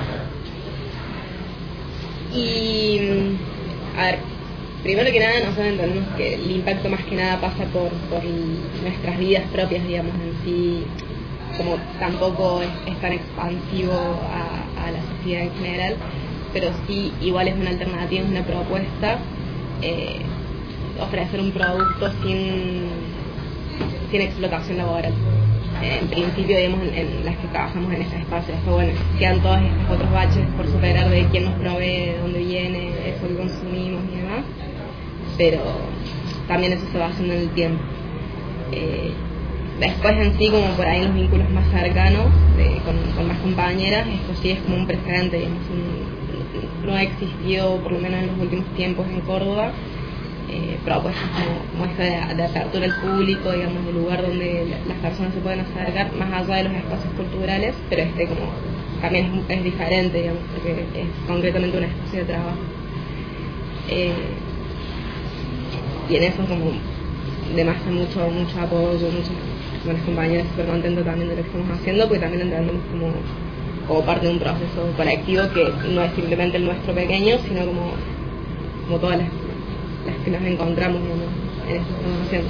Y, a ver, primero que nada nosotros entendemos que el impacto más que nada pasa por, por nuestras vidas propias, digamos, en sí, como tampoco es, es tan expansivo a, a la sociedad en general, pero sí igual es una alternativa, es una propuesta, eh, ofrecer un producto sin, sin explotación laboral. Eh, en principio, digamos, en, en las que trabajamos en ese espacio, después bueno, quedan todos estos otros baches por superar de quién nos provee, de dónde viene, eso que consumimos y demás, pero también eso se va haciendo en el tiempo. Eh, después en sí, como por ahí los vínculos más cercanos de, con, con las compañeras, esto sí es como un precedente, digamos, un, no ha existido, por lo menos en los últimos tiempos en Córdoba, eh, propuestas como, como esta de, de apertura al público, digamos, de lugar donde la, las personas se pueden acercar más allá de los espacios culturales, pero este como también es, es diferente, digamos, porque es concretamente un espacio de trabajo. Eh, y en eso como además hay mucho, mucho apoyo, muchas buenas compañeras, súper contentos también de lo que estamos haciendo, porque también entendemos como como parte de un proceso colectivo que no es simplemente el nuestro pequeño, sino como, como todas las, las que nos encontramos, digamos, en esto que estamos haciendo.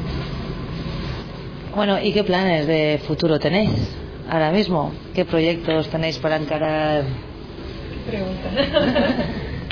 Bueno, ¿y qué planes de futuro tenéis ahora mismo? ¿Qué proyectos tenéis para encarar? Pregunta.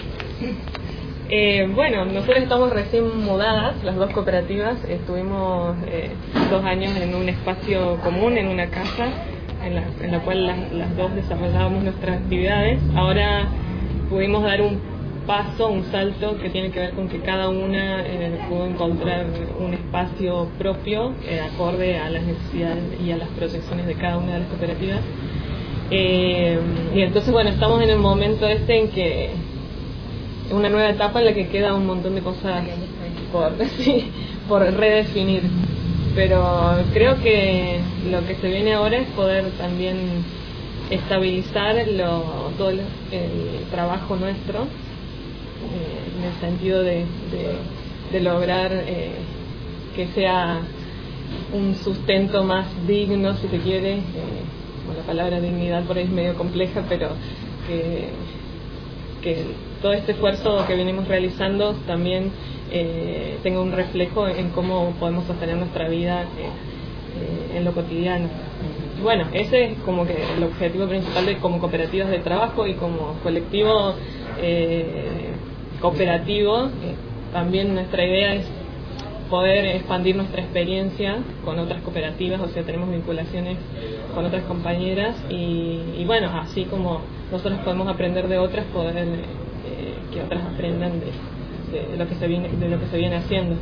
eh, bueno, nosotros estamos recién mudadas, las dos cooperativas, estuvimos eh, dos años en un espacio común, en una casa, En la, en la cual las, las dos desarrollábamos nuestras actividades. Ahora pudimos dar un paso, un salto que tiene que ver con que cada una eh, pudo encontrar un espacio propio eh, acorde a las necesidades y a las proyecciones de cada una de las cooperativas. Eh, y entonces, bueno, estamos en el momento este en que una nueva etapa en la que queda un montón de cosas por, sí, por redefinir. Pero creo que lo que se viene ahora es poder también estabilizar lo, todo el, el trabajo nuestro, eh, en el sentido de, de, de lograr eh, que sea un sustento más digno, si se quiere. Eh, bueno, la palabra dignidad por ahí es medio compleja, pero que, que todo este esfuerzo que venimos realizando también eh, tenga un reflejo en cómo podemos sostener nuestra vida eh, eh, en lo cotidiano. Y bueno, ese es como que el objetivo principal de como cooperativas de trabajo y como colectivo eh, cooperativo. Eh, también nuestra idea es poder expandir nuestra experiencia con otras cooperativas, o sea, tenemos vinculaciones con otras compañeras y, y bueno, así como nosotros podemos aprender de otras, poder eh, que otras aprendan de, de lo que se viene de lo que se viene haciendo.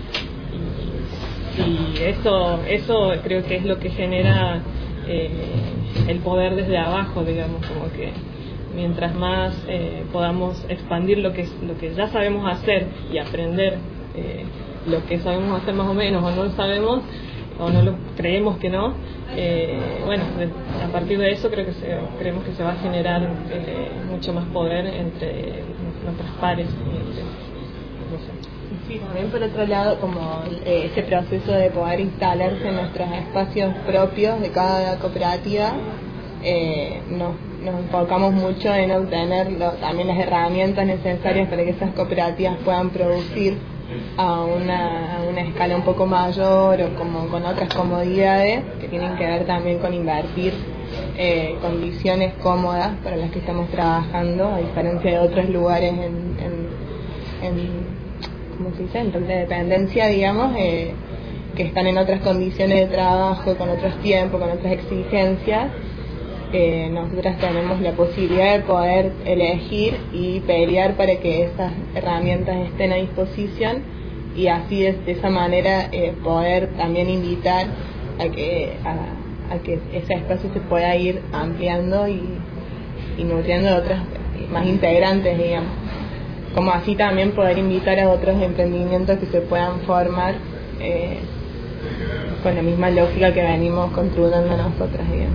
Y, y eso eso creo que es lo que genera eh, el poder desde abajo, digamos, como que mientras más eh, podamos expandir lo que lo que ya sabemos hacer y aprender eh, lo que sabemos hacer más o menos, o no lo sabemos, o no lo creemos que no, eh, bueno, a partir de eso creo que se, creemos que se va a generar eh, mucho más poder entre nuestros pares. Entre, no sé. Sí, también por otro lado, como eh, ese proceso de poder instalarse en nuestros espacios propios de cada cooperativa, eh, nos, nos enfocamos mucho en obtener lo, también las herramientas necesarias para que esas cooperativas puedan producir a una, a una escala un poco mayor o como con otras comodidades que tienen que ver también con invertir eh, condiciones cómodas para las que estamos trabajando, a diferencia de otros lugares en, en, en ¿cómo se dice? En de dependencia, digamos, eh, que están en otras condiciones de trabajo, con otros tiempos, con otras exigencias. Eh, nosotras tenemos la posibilidad de poder elegir y pelear para que esas herramientas estén a disposición y así de, de esa manera eh, poder también invitar a que a, a que ese espacio se pueda ir ampliando y, y nutriendo de otras más integrantes, digamos, como así también poder invitar a otros emprendimientos que se puedan formar eh, con la misma lógica que venimos construyendo nosotras, digamos.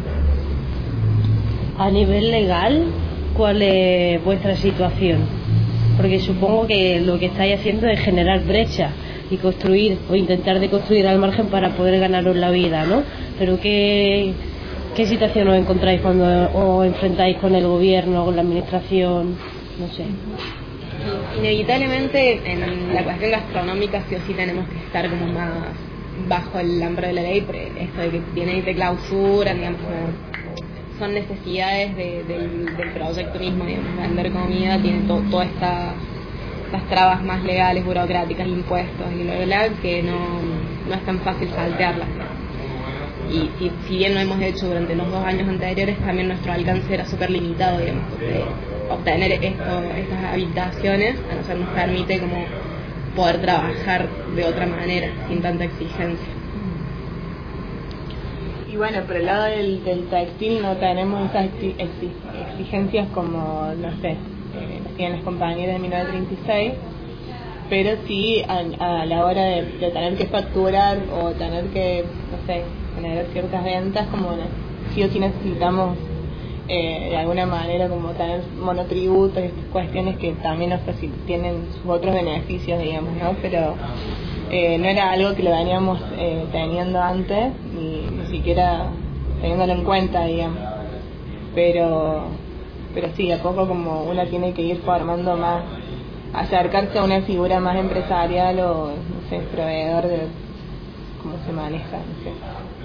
A nivel legal, ¿cuál es vuestra situación? Porque supongo que lo que estáis haciendo es generar brecha y construir o intentar de construir al margen para poder ganaros la vida, ¿no? Pero ¿qué, qué situación os encontráis cuando os enfrentáis con el gobierno, con la administración? No sé. Inevitablemente en la cuestión gastronómica sí o sí tenemos que estar como más bajo el amparo de la ley, por esto de que tiene de clausura, digamos, son necesidades de, del, del proyecto mismo, digamos, vender comida tiene to, todas esta, estas trabas más legales, burocráticas, impuestos y lo bla, que no, no es tan fácil saltearlas. Y si, si bien lo hemos hecho durante los dos años anteriores, también nuestro alcance era súper limitado, digamos, porque obtener esto, estas habitaciones a nosotros nos permite como poder trabajar de otra manera, sin tanta exigencia. Y bueno, por el lado del, del textil no tenemos esas exigencias como, no sé, eh, tienen las compañeras de mil novecientos treinta y seis, pero sí a, a la hora de, de tener que facturar o tener que, no sé, generar ciertas ventas, como sí o sí necesitamos eh, de alguna manera como tener monotributos y estas cuestiones que también nos tienen sus otros beneficios, digamos, ¿no? Pero eh, no era algo que lo veníamos eh, teniendo antes, ni, ni siquiera teniéndolo en cuenta, digamos. Pero, pero sí, a poco como uno tiene que ir formando más, acercarse a una figura más empresarial o, no sé, proveedor de cómo se maneja, no sé.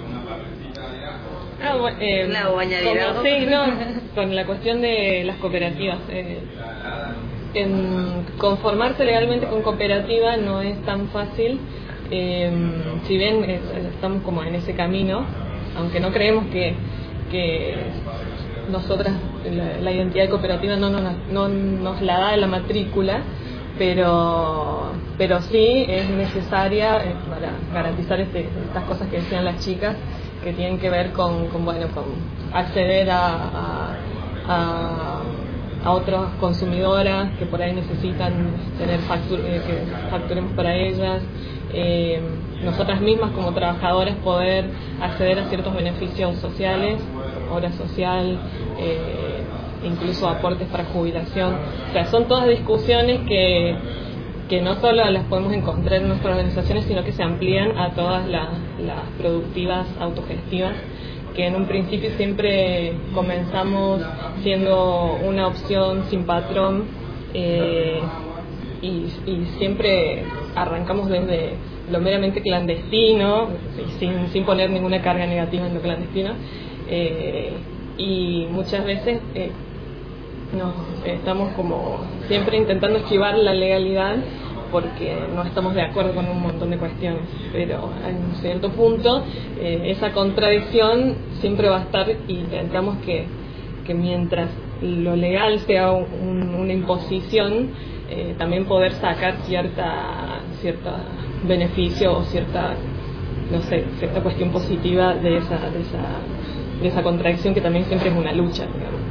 Ah, bueno, eh, claro, como, sí, no, con la cuestión de las cooperativas. Eh, en conformarse legalmente con cooperativa no es tan fácil, eh, si bien es, estamos como en ese camino, aunque no creemos que, que nosotras, la, la identidad cooperativa no, no, no nos la da la matrícula, pero pero sí es necesaria eh, para garantizar este, estas cosas que decían las chicas, que tienen que ver con, con bueno con acceder a, a, a, a otras consumidoras que por ahí necesitan tener factur, eh, que facturemos para ellas, eh, nosotras mismas como trabajadoras poder acceder a ciertos beneficios sociales, obra social, eh, incluso aportes para jubilación. O sea, son todas discusiones que que no solo las podemos encontrar en nuestras organizaciones, sino que se amplían a todas las, las productivas autogestivas, que en un principio siempre comenzamos siendo una opción sin patrón, eh, y, y siempre arrancamos desde lo meramente clandestino, sin, sin poner ninguna carga negativa en lo clandestino, eh, y muchas veces eh, nos estamos como siempre intentando esquivar la legalidad porque no estamos de acuerdo con un montón de cuestiones, pero en un cierto punto eh, esa contradicción siempre va a estar, y intentamos que, que mientras lo legal sea un, una imposición, eh, también poder sacar cierta cierta beneficio o cierta, no sé, cierta cuestión positiva de esa de esa de esa contradicción, que también siempre es una lucha, digamos.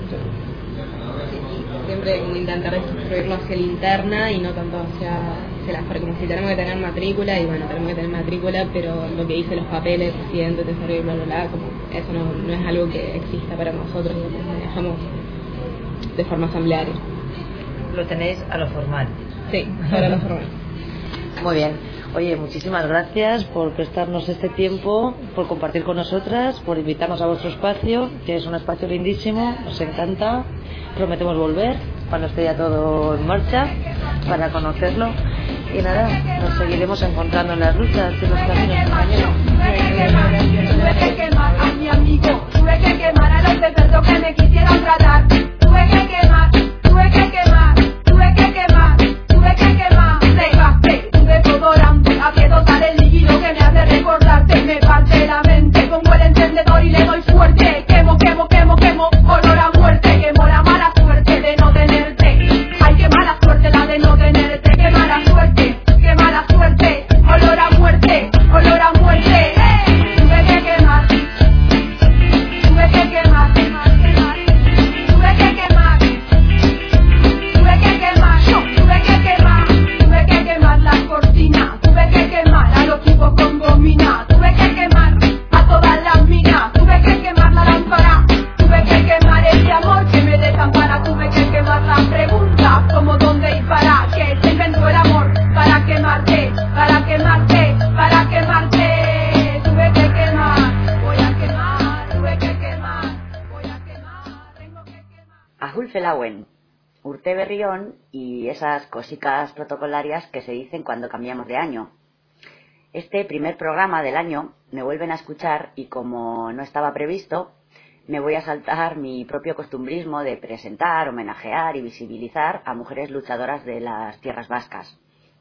Siempre como intentar destruirlo hacia la interna y no tanto hacia, hacia la fuera, como si tenemos que tener matrícula, y bueno, tenemos que tener matrícula, pero lo que dice los papeles, presidente, tesorero y bla bla bla, como eso no, no es algo que exista para nosotros, y lo manejamos de forma asamblearia. Lo tenéis a lo formal. Sí, para lo formal. Muy bien. Oye, muchísimas gracias por prestarnos este tiempo, por compartir con nosotras, por invitarnos a vuestro espacio, que es un espacio lindísimo, nos encanta. Prometemos volver cuando esté ya todo en marcha para conocerlo. Y nada, nos seguiremos encontrando en las luchas y en los caminos, compañeros. Tuve que quemar a mi amigo, tuve que quemar a los de cerdo que me quisieron tratar. Tuve que quemar, tuve que quemar, tuve que quemar, tuve que quemar. Desgaste, tuve todo orando, a que total el líquido que me hace recordarte. Me parte la mente, pongo el encendedor y le doy fuerte. Quemo, quemo, quemo, quemo, olor a muerte. Quemo la mala suerte de no tenerte. Ay, qué mala suerte la de no tenerte. Qué mala suerte, qué mala suerte. Olor a muerte, olor a muerte. Tuve que quemar, tuve que quemar, tuve que quemar, tuve que quemar, tuve que quemar, tuve que quemar las cortinas, tuve que quemar a los chicos con gomina, tuve que quemar a todas las minas, tuve que quemar la lámpara, tuve que quemar ese amor que me desampara, tuve que quemar la pregunta como dónde y para qué se inventó el amor, para quemarte, para quemarte, para quemarte, tuve que quemar, voy a quemar, tuve que quemar, voy a quemar, tengo que quemar. Ahulfelauen, urte berrión y esas cositas protocolarias que se dicen cuando cambiamos de año. Este primer programa del año me vuelven a escuchar y como no estaba previsto, me voy a saltar mi propio costumbrismo de presentar, homenajear y visibilizar a mujeres luchadoras de las tierras vascas.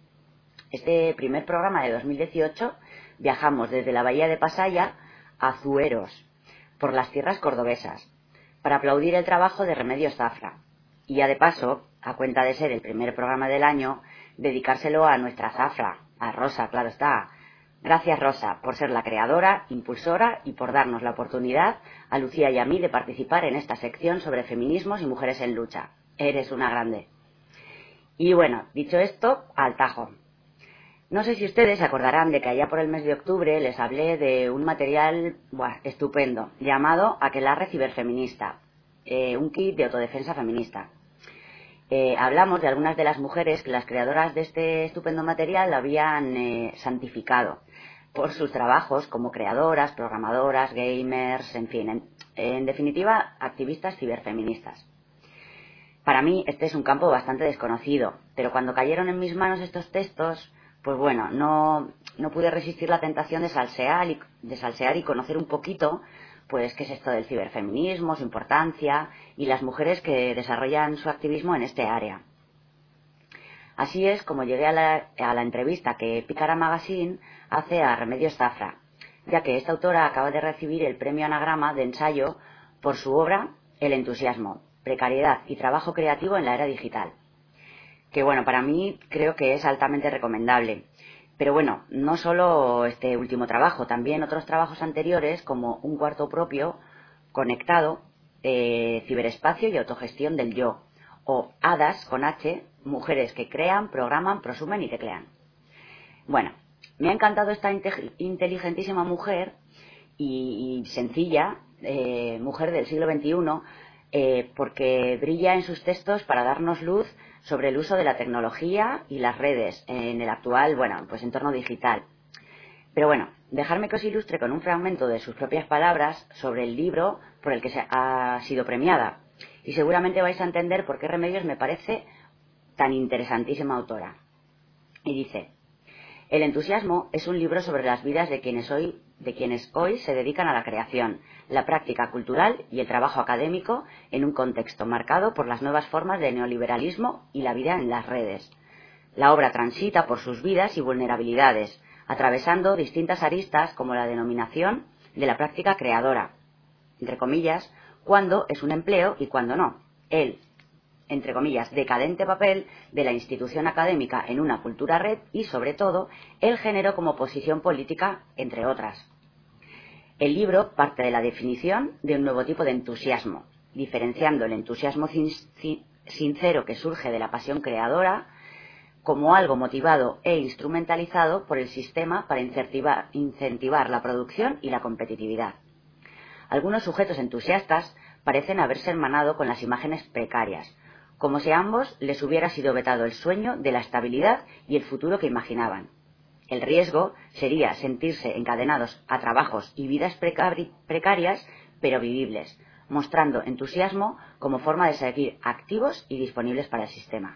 Este primer programa de dos mil dieciocho viajamos desde la bahía de Pasaya a Zueros, por las tierras cordobesas, para aplaudir el trabajo de Remedios Zafra. Y ya de paso, a cuenta de ser el primer programa del año, dedicárselo a nuestra Zafra, a Rosa, claro está. Gracias, Rosa, por ser la creadora, impulsora y por darnos la oportunidad a Lucía y a mí de participar en esta sección sobre feminismos y mujeres en lucha. Eres una grande. Y bueno, dicho esto, al tajo. No sé si ustedes se acordarán de que allá por el mes de octubre les hablé de un material buah, estupendo, llamado Aquelarre Ciberfeminista, eh, un kit de autodefensa feminista. Eh, hablamos de algunas de las mujeres que las creadoras de este estupendo material habían eh, santificado por sus trabajos como creadoras, programadoras, gamers, en fin, en, en definitiva, activistas ciberfeministas. Para mí este es un campo bastante desconocido, pero cuando cayeron en mis manos estos textos, pues bueno, no, no pude resistir la tentación de salsear, y, de salsear y conocer un poquito pues qué es esto del ciberfeminismo, su importancia y las mujeres que desarrollan su activismo en este área. Así es como llegué a la, a la entrevista que Pícara Magazine hace a Remedios Zafra, ya que esta autora acaba de recibir el premio Anagrama de ensayo por su obra El entusiasmo, precariedad y trabajo creativo en la era digital, que bueno, para mí creo que es altamente recomendable. Pero bueno, no solo este último trabajo, también otros trabajos anteriores como Un cuarto propio, Conectado, eh, Ciberespacio y Autogestión del yo, o Hadas con H, Mujeres que crean, programan, prosumen y teclean. Bueno, me ha encantado esta inteligentísima mujer y, y sencilla, eh, mujer del siglo veintiuno, eh, porque brilla en sus textos para darnos luz sobre el uso de la tecnología y las redes en el actual, bueno, pues entorno digital. Pero bueno, dejarme que os ilustre con un fragmento de sus propias palabras sobre el libro por el que se ha sido premiada. Y seguramente vais a entender por qué Remedios me parece tan interesantísima autora. Y dice: El entusiasmo es un libro sobre las vidas de quienes hoy, de quienes hoy se dedican a la creación, la práctica cultural y el trabajo académico en un contexto marcado por las nuevas formas de neoliberalismo y la vida en las redes. La obra transita por sus vidas y vulnerabilidades, atravesando distintas aristas como la denominación de la práctica creadora, entre comillas, cuándo es un empleo y cuándo no, el, entre comillas, decadente papel de la institución académica en una cultura red y, sobre todo, el género como posición política, entre otras. El libro parte de la definición de un nuevo tipo de entusiasmo, diferenciando el entusiasmo sin- sincero que surge de la pasión creadora como algo motivado e instrumentalizado por el sistema para incentivar, incentivar la producción y la competitividad. Algunos sujetos entusiastas parecen haberse hermanado con las imágenes precarias, como si a ambos les hubiera sido vetado el sueño de la estabilidad y el futuro que imaginaban. El riesgo sería sentirse encadenados a trabajos y vidas precari- precarias, pero vivibles, mostrando entusiasmo como forma de seguir activos y disponibles para el sistema.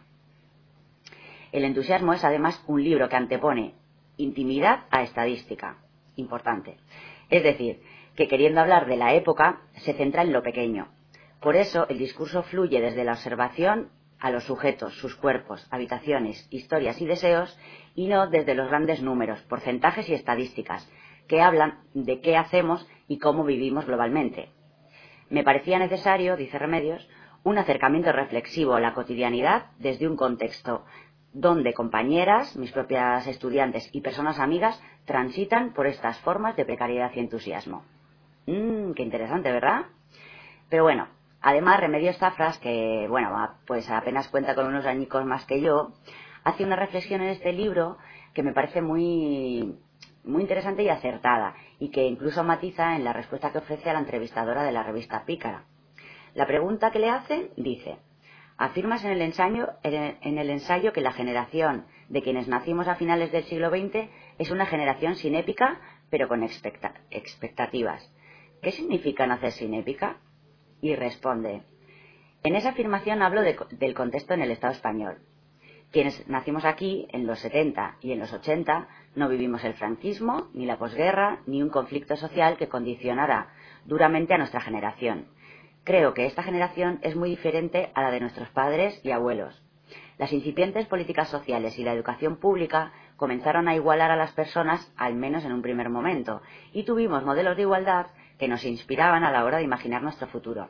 El entusiasmo es además un libro que antepone intimidad a estadística. Importante. Es decir, que queriendo hablar de la época, se centra en lo pequeño. Por eso el discurso fluye desde la observación a los sujetos, sus cuerpos, habitaciones, historias y deseos, y no desde los grandes números, porcentajes y estadísticas, que hablan de qué hacemos y cómo vivimos globalmente. Me parecía necesario, dice Remedios, un acercamiento reflexivo a la cotidianidad desde un contexto donde compañeras, mis propias estudiantes y personas amigas transitan por estas formas de precariedad y entusiasmo. Mmm, qué interesante, ¿verdad? Pero bueno, además Remedios Zafras, que bueno, pues apenas cuenta con unos añicos más que yo, hace una reflexión en este libro que me parece muy, muy interesante y acertada, y que incluso matiza en la respuesta que ofrece a la entrevistadora de la revista Pícara. La pregunta que le hacen dice: afirmas en el ensayo, en el ensayo que la generación de quienes nacimos a finales del siglo veinte es una generación sin épica, pero con expecta- expectativas. ¿Qué significa nacer sin épica? Y responde: en esa afirmación hablo de, del contexto en el Estado español. Quienes nacimos aquí en los setenta y en los ochenta no vivimos el franquismo, ni la posguerra, ni un conflicto social que condicionara duramente a nuestra generación. Creo que esta generación es muy diferente a la de nuestros padres y abuelos. Las incipientes políticas sociales y la educación pública comenzaron a igualar a las personas, al menos en un primer momento, y tuvimos modelos de igualdad que nos inspiraban a la hora de imaginar nuestro futuro.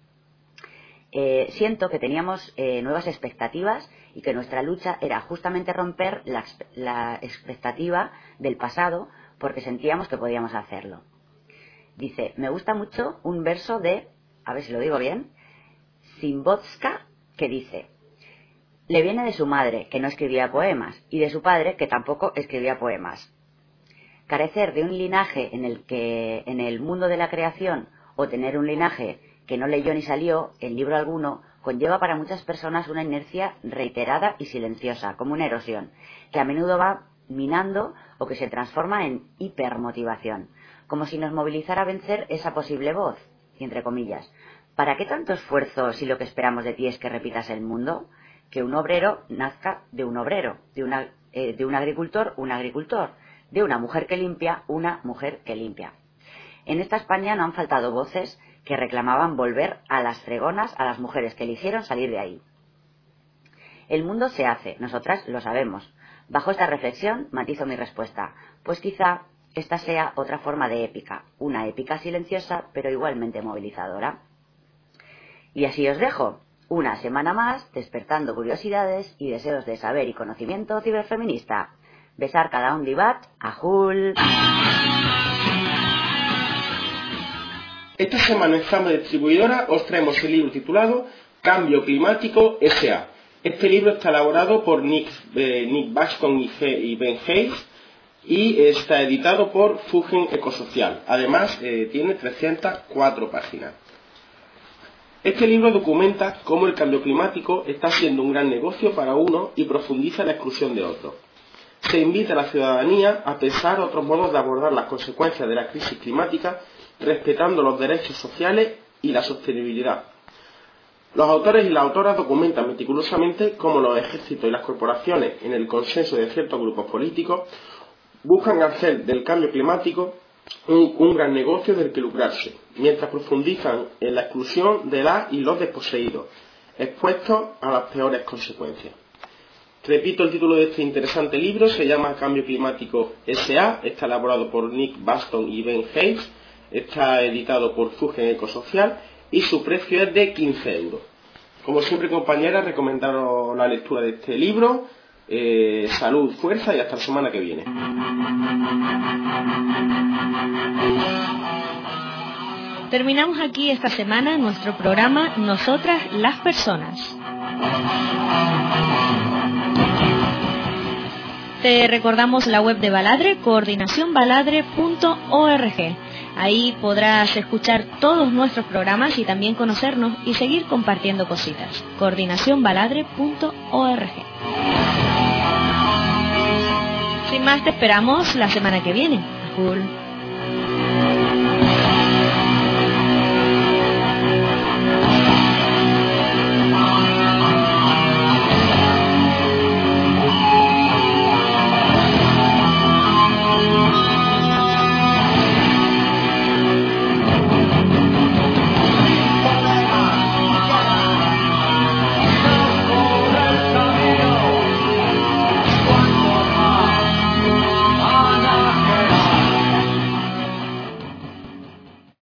Eh, siento que teníamos eh, nuevas expectativas y que nuestra lucha era justamente romper la, la expectativa del pasado porque sentíamos que podíamos hacerlo. Dice, me gusta mucho un verso de, a ver si lo digo bien, Zimbotska, que dice: le viene de su madre, que no escribía poemas, y de su padre, que tampoco escribía poemas. Carecer de un linaje en el que, en el mundo de la creación, o tener un linaje que no leyó ni salió en libro alguno, conlleva para muchas personas una inercia reiterada y silenciosa, como una erosión, que a menudo va minando o que se transforma en hipermotivación, como si nos movilizara a vencer esa posible voz, y entre comillas, ¿para qué tanto esfuerzo si lo que esperamos de ti es que repitas el mundo? Que un obrero nazca de un obrero, de, una, eh, de un agricultor, un agricultor, de una mujer que limpia, una mujer que limpia. En esta España no han faltado voces que reclamaban volver a las fregonas a las mujeres que eligieron salir de ahí. El mundo se hace, nosotras lo sabemos. Bajo esta reflexión matizo mi respuesta, pues quizá esta sea otra forma de épica, una épica silenciosa pero igualmente movilizadora. Y así os dejo, una semana más despertando curiosidades y deseos de saber y conocimiento ciberfeminista. Besar cada un divat, ajul. Esta semana en Zamba Distribuidora os traemos el libro titulado Cambio Climático S A Este libro está elaborado por Nick, eh, Nick Bascom y, y Ben Hayes y está editado por Fugen Ecosocial. Además, eh, tiene trescientas cuatro páginas. Este libro documenta cómo el cambio climático está siendo un gran negocio para unos y profundiza la exclusión de otros. Se invita a la ciudadanía a pensar otros modos de abordar las consecuencias de la crisis climática, respetando los derechos sociales y la sostenibilidad. Los autores y las autoras documentan meticulosamente cómo los ejércitos y las corporaciones, en el consenso de ciertos grupos políticos, buscan hacer del cambio climático un, un gran negocio del que lucrarse, mientras profundizan en la exclusión de las y los desposeídos, expuestos a las peores consecuencias. Repito el título de este interesante libro, se llama Cambio Climático S A, está elaborado por Nick Baston y Ben Hayes, está editado por Fugen Ecosocial y su precio es de quince euros. Como siempre, compañeras, recomendaros la lectura de este libro. Eh, salud, fuerza y hasta la semana que viene. Terminamos aquí esta semana nuestro programa Nosotras las Personas. Te recordamos la web de Baladre, coordinación baladre punto org. Ahí podrás escuchar todos nuestros programas y también conocernos y seguir compartiendo cositas. coordinación baladre punto org. Sin más, te esperamos la semana que viene. Cool.